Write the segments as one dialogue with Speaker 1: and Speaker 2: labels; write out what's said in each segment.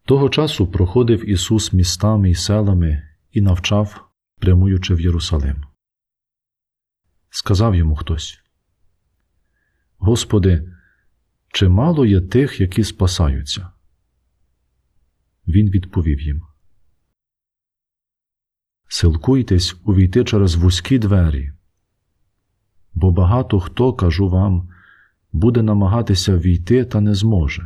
Speaker 1: Того часу проходив Ісус містами і селами і навчав, прямуючи в Єрусалим. Сказав йому хтось: «Господи, чи мало є тих, які спасаються?» Він відповів їм: «Силкуйтесь увійти через вузькі двері, бо багато хто, кажу вам, буде намагатися війти та не зможе.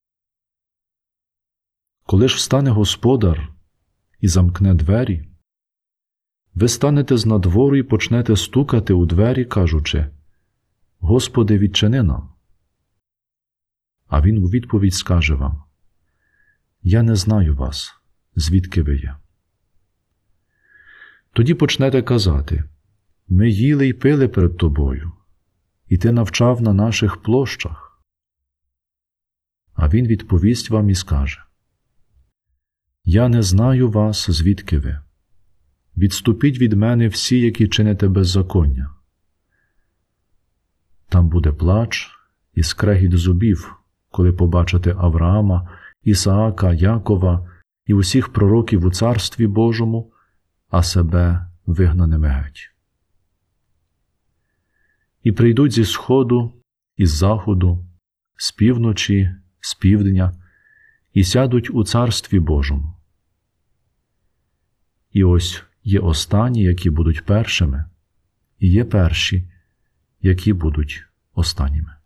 Speaker 1: Коли ж встане господар і замкне двері, ви станете знадвору і почнете стукати у двері, кажучи: Господи, відчини нам. А він у відповідь скаже вам: Я не знаю вас, звідки ви є. Тоді почнете казати: Ми їли й пили перед тобою, і ти навчав на наших площах. А він відповість вам і скаже: Я не знаю вас, звідки ви. Відступіть від мене всі, які чините беззаконня. Там буде плач і скрегіт зубів, коли побачите Авраама, Ісаака, Якова і усіх пророків у Царстві Божому, а себе вигнаними геть. І прийдуть зі сходу, із заходу, з півночі, з півдня, і сядуть у Царстві Божому. І ось є останні, які будуть першими, і є перші, які будуть останніми».